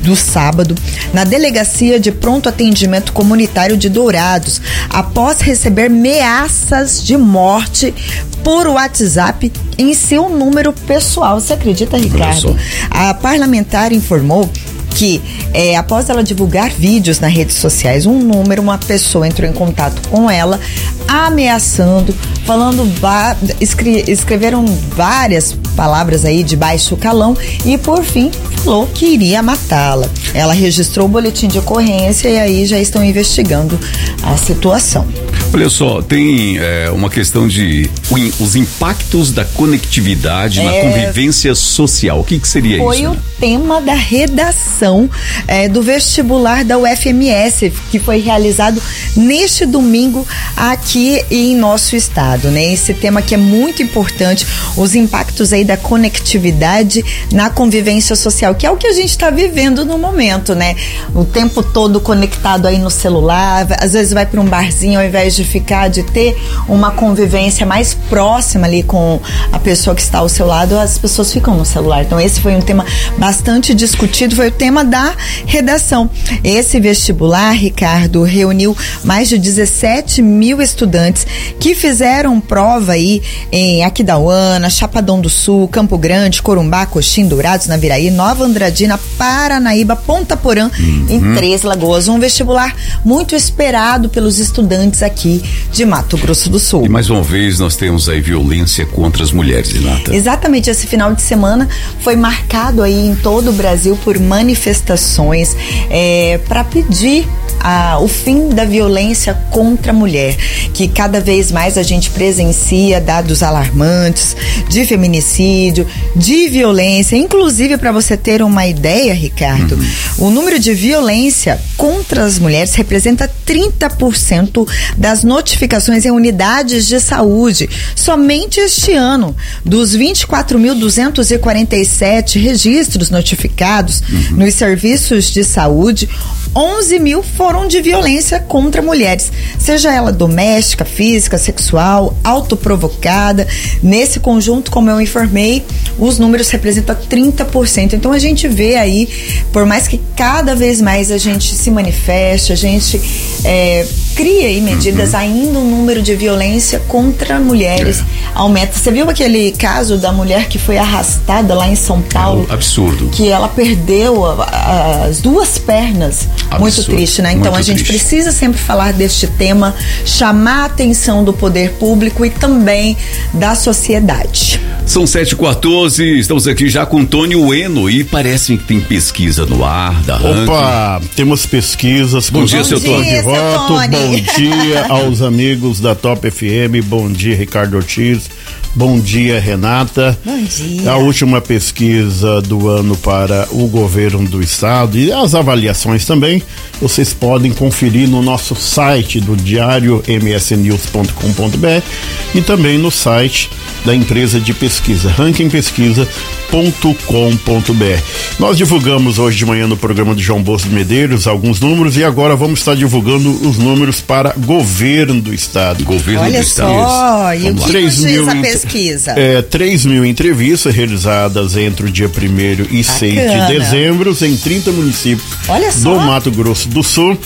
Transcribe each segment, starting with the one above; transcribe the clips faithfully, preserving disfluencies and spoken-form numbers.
do sábado na Delegacia de Pronto Atendimento Comunitário de Dourados, após receber ameaças de morte por WhatsApp em seu número pessoal. Você acredita, Ricardo? A parlamentar informou que é, após ela divulgar vídeos nas redes sociais, um número, uma pessoa entrou em contato com ela, ameaçando, falando, escre, escreveram várias palavras aí de baixo calão e por fim falou que iria matá-la. Ela registrou o boletim de ocorrência e aí já estão investigando a situação. Olha só, tem é, uma questão de o, os impactos da conectividade é, na convivência social. O que, que seria foi isso? Foi o né? tema da redação é, do vestibular da U F M S, que foi realizado neste domingo aqui em nosso estado, né? Esse tema que é muito importante, os impactos aí da conectividade na convivência social, que é o que a gente está vivendo no momento, né? O tempo todo conectado aí no celular, às vezes vai para um barzinho ao invés de ficar, de ter uma convivência mais próxima ali com a pessoa que está ao seu lado, as pessoas ficam no celular. Então esse foi um tema bastante discutido, foi o tema da redação. Esse vestibular, Ricardo, reuniu mais de dezessete mil estudantes que fizeram prova aí em Aquidauana, Chapadão do Sul, Campo Grande, Corumbá, Coxim, Dourados, Naviraí, Nova Andradina, Paranaíba, Ponta Porã, uhum. em Três Lagoas. Um vestibular muito esperado pelos estudantes aqui de Mato Grosso do Sul. E mais uma vez nós temos aí violência contra as mulheres, Renata. Exatamente, esse final de semana foi marcado aí em todo o Brasil por manifestações é, para pedir a, o fim da violência contra a mulher, que cada vez mais a gente presencia dados alarmantes de feminicídio, de violência, inclusive para você ter uma ideia, Ricardo, uhum. o número de violência contra as mulheres representa trinta por cento das notificações em unidades de saúde somente este ano. Dos vinte e quatro mil duzentos e quarenta e sete registros notificados uhum. nos serviços de saúde, onze mil foram de violência contra mulheres, seja ela doméstica, física, sexual, autoprovocada. Nesse conjunto, como eu informei, os números representam trinta por cento. Então a gente vê aí, por mais que cada vez mais a gente se manifeste, a gente é, cria aí medidas, uhum. ainda o número de violência contra mulheres é. aumenta. Você viu aquele caso da mulher que foi arrastada lá em São Paulo? É um absurdo. Que ela perdeu a, a, as duas pernas. Absurdo. Muito triste, né? Então Muito a gente triste. precisa sempre falar deste tema, chamar a atenção do poder público e também da sociedade. São sete e quatorze, estamos aqui já com Tony Ueno e parece que tem pesquisa no ar da Ranking. Opa, temos pesquisas. Bom dia, seu Tony. De voto. Bom dia aos amigos da Top F M, bom dia, Ricardo Ortiz. Bom dia, Renata. Bom dia. A última pesquisa do ano para o governo do estado e as avaliações também, vocês podem conferir no nosso site do diário m s news ponto com ponto b r e também no site da empresa de pesquisa, ranking pesquisa ponto com ponto b r. Nós divulgamos hoje de manhã no programa do João Bosco Medeiros alguns números e agora vamos estar divulgando os números para governo do estado. Governo Olha do estado. Só, e o que três nos mil diz a pesquisa? É, três mil entrevistas realizadas entre o dia primeiro e seis de dezembro em trinta municípios Olha só. do Mato Grosso do Sul.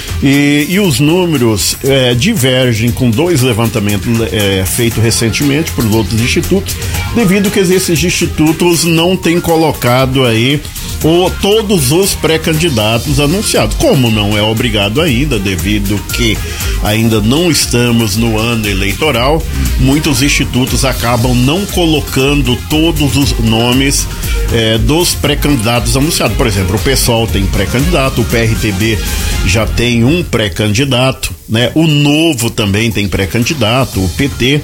E, e os números é, divergem com dois levantamentos é, feitos recentemente por outros institutos, devido que esses institutos não têm colocado aí o, todos os pré-candidatos anunciados. Como não é obrigado ainda, devido que ainda não estamos no ano eleitoral, muitos institutos acabam não colocando todos os nomes é, dos pré-candidatos anunciados. Por exemplo, o PSOL tem pré-candidato, o P R T B já tem um pré-candidato, né? O Novo também tem pré-candidato, o P T.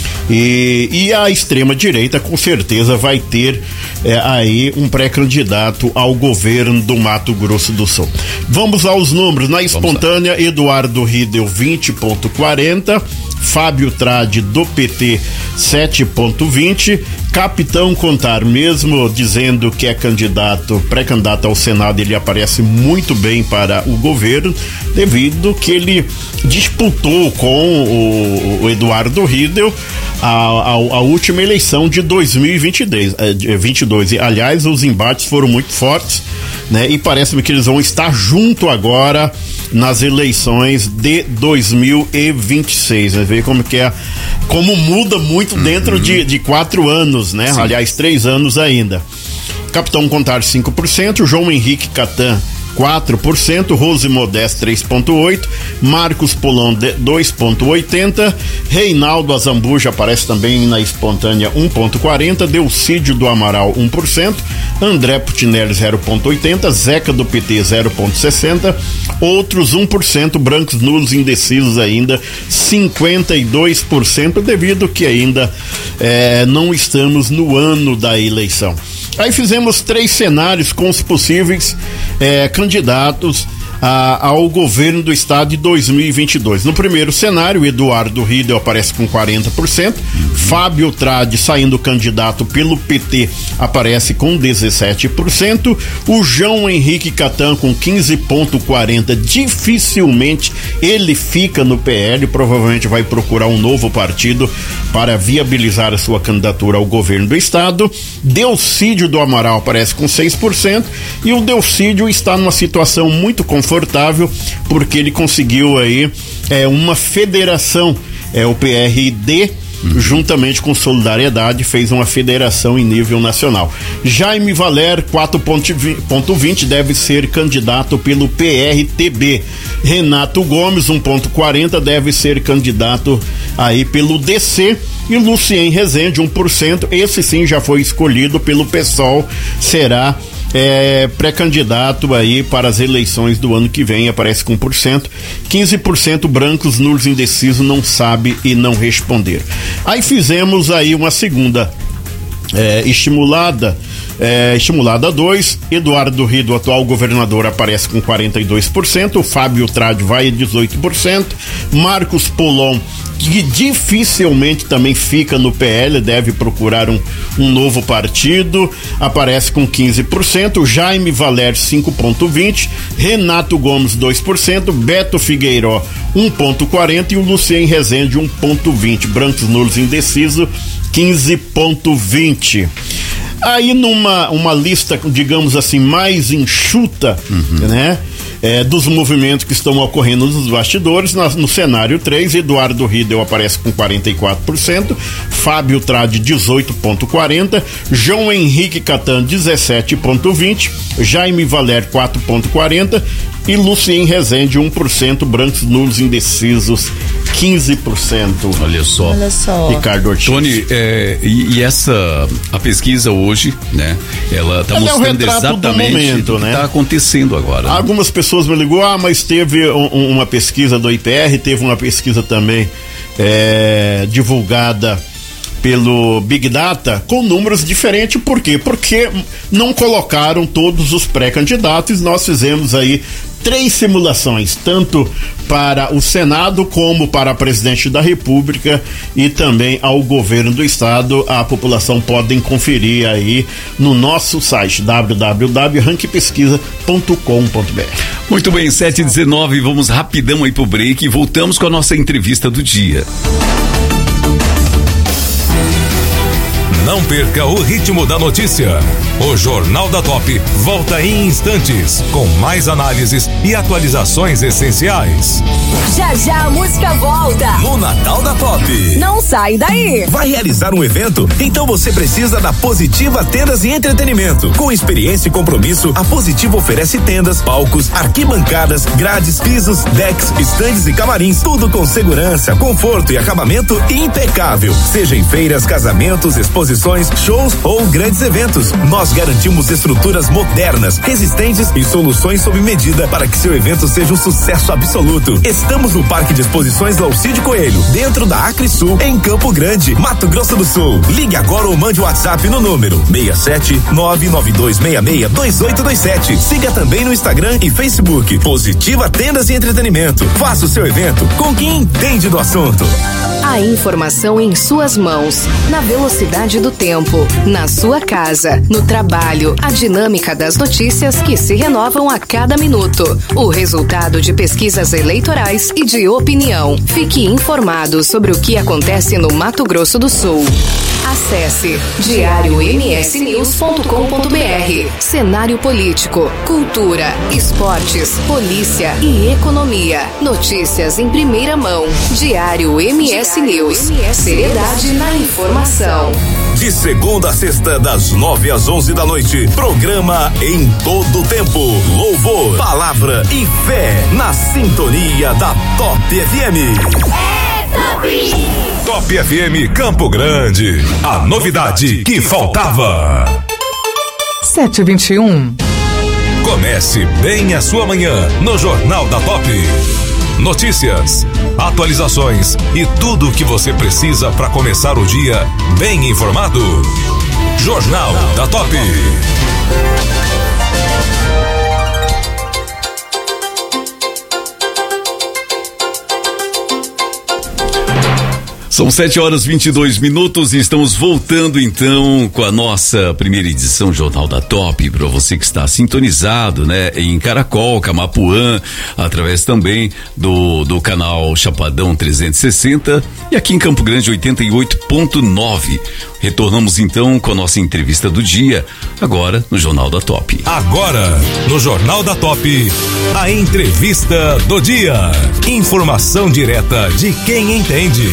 E, e a extrema-direita com certeza vai ter é, aí um pré-candidato ao governo do Mato Grosso do Sul. Vamos aos números. Na espontânea, Eduardo Riedel vinte ponto quarenta, Fábio Tradi do P T sete ponto vinte, Capitão Contar, mesmo dizendo que é candidato, pré-candidato ao Senado, ele aparece muito bem para o governo, devido que ele disputou com o, o Eduardo Riedel a, a, a última eleição de dois mil e vinte e dois, vinte e dois. E, aliás, os embates foram muito fortes, né? E parece-me que eles vão estar junto agora nas eleições de dois mil e vinte e seis, né? Ver como que é, como muda muito dentro uhum. de, de quatro anos, né? Sim. Aliás, três anos ainda. Capitão Contar cinco por cento, João Henrique Catan quatro por cento, Rose Modeste três vírgula oito por cento, Marcos Polon dois vírgula oitenta por cento, Reinaldo Azambuja aparece também na espontânea um vírgula quarenta por cento, Delcídio do Amaral um por cento, André Putinelli zero vírgula oitenta por cento, Zeca do P T zero vírgula sessenta por cento, outros um por cento, brancos nulos indecisos ainda cinquenta e dois por cento, devido que ainda é, não estamos no ano da eleição. Aí fizemos três cenários com os possíveis é, candidatos a, ao governo do estado de dois mil e vinte e dois. No primeiro cenário, Eduardo Riedel aparece com quarenta por cento, Fábio Trade, saindo candidato pelo P T, aparece com dezessete por cento, o João Henrique Catan com quinze vírgula quarenta por cento, dificilmente ele fica no P L, provavelmente vai procurar um novo partido para viabilizar a sua candidatura ao governo do estado. Delcídio do Amaral aparece com seis por cento, e o Delcídio está numa situação muito confortável, porque ele conseguiu aí é, uma federação, é o P R D, uhum. juntamente com Solidariedade, fez uma federação em nível nacional. Jaime Valer, quatro vírgula vinte, deve ser candidato pelo P R T B. Renato Gomes, um vírgula quarenta, deve ser candidato aí pelo D C. E Lucien Rezende, um por cento, esse sim já foi escolhido pelo PSOL, será É, pré-candidato aí para as eleições do ano que vem, aparece com um por cento, quinze por cento brancos, nulos, indecisos, não sabe e não responder. Aí fizemos aí uma segunda é, estimulada, é, estimulada dois, Eduardo Riedel, atual governador, aparece com quarenta e dois por cento, o Fábio Trade vai a dezoito por cento, Marcos Polon, que dificilmente também fica no P L, deve procurar um, um novo partido, aparece com quinze por cento, Jaime Valer cinco vírgula vinte por cento, Renato Gomes dois por cento, Beto Figueiró um vírgula quarenta por cento e o Lucien Rezende um vírgula vinte por cento, brancos, nulos, indeciso quinze vírgula vinte por cento. Aí numa uma lista, digamos assim, mais enxuta, uhum. né? É, dos movimentos que estão ocorrendo nos bastidores, na, no cenário três, Eduardo Riedel aparece com quarenta e quatro por cento, Fábio Trade dezoito vírgula quarenta por cento, João Henrique Catan dezessete vírgula vinte por cento, Jaime Valer quatro vírgula quarenta por cento e Lucien Rezende um por cento, brancos, nulos, indecisos quinze por cento. Olha só. Olha só. Ricardo Ortiz. Tony, é, e, e essa, a pesquisa hoje, né? Ela está mostrando é exatamente momento, o que né? está acontecendo agora. Né? Algumas pessoas me ligou, ah, mas teve um, uma pesquisa do I P R, teve uma pesquisa também é, divulgada pelo Big Data com números diferentes. Por quê? Porque não colocaram todos os pré-candidatos. Nós fizemos aí três simulações, tanto para o Senado como para a presidente da República e também ao governo do estado. A população podem conferir aí no nosso site w w w ponto rank pesquisa ponto com ponto b r. Muito bem, sete e dezenove, vamos rapidão aí pro break e voltamos com a nossa entrevista do dia. Não perca o ritmo da notícia. O Jornal da Top volta em instantes, com mais análises e atualizações essenciais. Já já a música volta. No Natal da Top. Não sai daí. Vai realizar um evento? Então você precisa da Positiva Tendas e Entretenimento. Com experiência e compromisso, a Positiva oferece tendas, palcos, arquibancadas, grades, pisos, decks, estandes e camarins. Tudo com segurança, conforto e acabamento impecável. Seja em feiras, casamentos, exposições, shows ou grandes eventos. Nós garantimos estruturas modernas, resistentes e soluções sob medida para que seu evento seja um sucesso absoluto. Estamos no Parque de Exposições Laucídio Coelho, dentro da Acre Sul, em Campo Grande, Mato Grosso do Sul. Ligue agora ou mande o WhatsApp no número seis sete nove nove dois seis seis dois oito dois sete. Siga também no Instagram e Facebook. Positiva Tendas e Entretenimento. Faça o seu evento com quem entende do assunto. A informação em suas mãos, na velocidade do do tempo, na sua casa, no trabalho, a dinâmica das notícias que se renovam a cada minuto, o resultado de pesquisas eleitorais e de opinião. Fique informado sobre o que acontece no Mato Grosso do Sul. Acesse diário m s news ponto com ponto b r. Cenário político, cultura, esportes, polícia e economia. Notícias em primeira mão. Diário M S News. Seriedade na informação. De segunda a sexta, das nove às onze da noite. Programa Em Todo Tempo. Louvor, palavra e fé. Na sintonia da Top F M. Top F M Campo Grande. A novidade que faltava. sete e vinte e um. Comece bem a sua manhã no Jornal da Top. Notícias, atualizações e tudo o que você precisa para começar o dia bem informado. Jornal da Top. São sete horas e vinte e dois minutos e estamos voltando então com a nossa primeira edição Jornal da Top, para você que está sintonizado, né, em Caracol, Camapuã, através também do, do canal Chapadão trezentos e sessenta e aqui em Campo Grande oitenta e oito ponto nove. Retornamos então com a nossa entrevista do dia, agora no Jornal da Top. Agora, no Jornal da Top, a entrevista do dia. Informação direta de quem entende.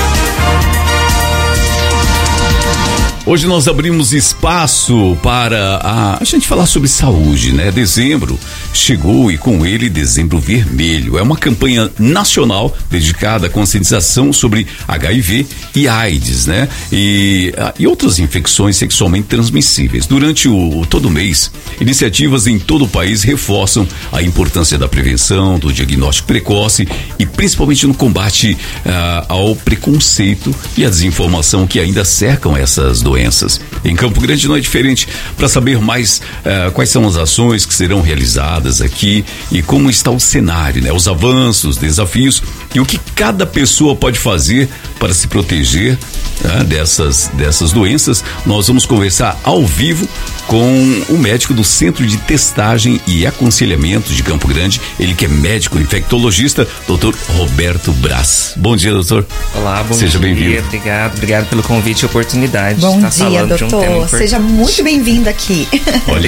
Hoje nós abrimos espaço para a, a gente falar sobre saúde, né? Dezembro chegou e com ele Dezembro Vermelho. É uma campanha nacional dedicada à conscientização sobre H I V e AIDS, né? E, e outras infecções sexualmente transmissíveis. Durante o todo o mês, iniciativas em todo o país reforçam a importância da prevenção, do diagnóstico precoce e principalmente no combate ah, ao preconceito e à desinformação que ainda cercam essas doenças. Doenças. Em Campo Grande não é diferente. Para saber mais uh, quais são as ações que serão realizadas aqui e como está o cenário, né? Os avanços, desafios e o que cada pessoa pode fazer para se proteger uh, dessas, dessas doenças, nós vamos conversar ao vivo com o médico do Centro de Testagem e Aconselhamento de Campo Grande, ele que é médico infectologista, doutor Roberto Braz. Bom dia, doutor. Olá, bom Seja dia. bem-vindo. Obrigado, obrigado pelo convite e oportunidade. Bom de estar dia, falando doutor. de um tema Seja muito bem-vindo aqui. Olha,